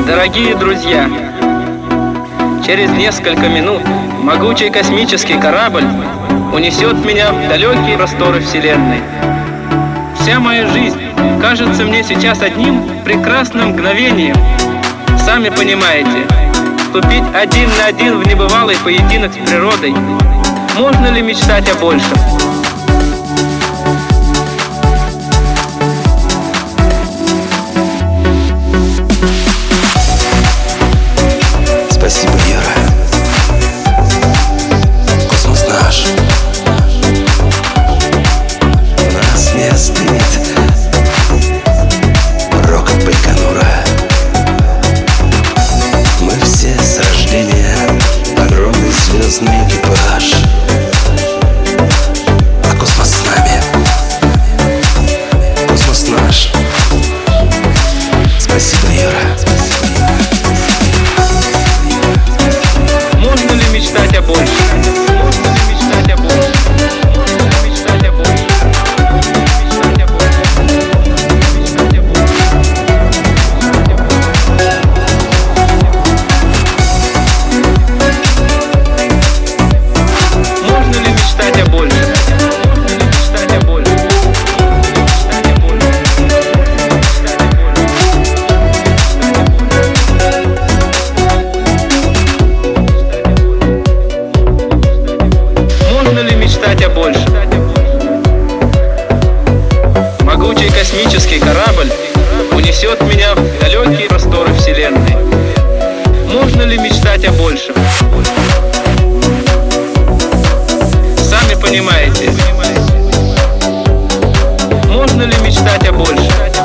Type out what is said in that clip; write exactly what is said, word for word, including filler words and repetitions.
Дорогие друзья, через несколько минут могучий космический корабль унесет меня в далекие просторы Вселенной. Вся моя жизнь кажется мне сейчас одним прекрасным мгновением. Сами понимаете, вступить один на один в небывалый поединок с природой. Можно ли мечтать о большем? Спасибо, Юра. Космос наш. Нас не остынет рокот Байконура. Мы все с рождения огромный звездный экипаж. А космос с нами. Космос наш. Спасибо, Юра. Можно ли мечтать о большем? Можно ли мечтать о большем? Можно ли мечтать о большем? Мечтать о большем? Мечтать о большем? Можно ли мечтать о большем? Можно ли мечтать о большем? Можно ли мечтать о большем? Могучий космический корабль унесет меня в далекие просторы Вселенной. Можно ли мечтать о большем? Сами понимаете. Можно ли мечтать о большем?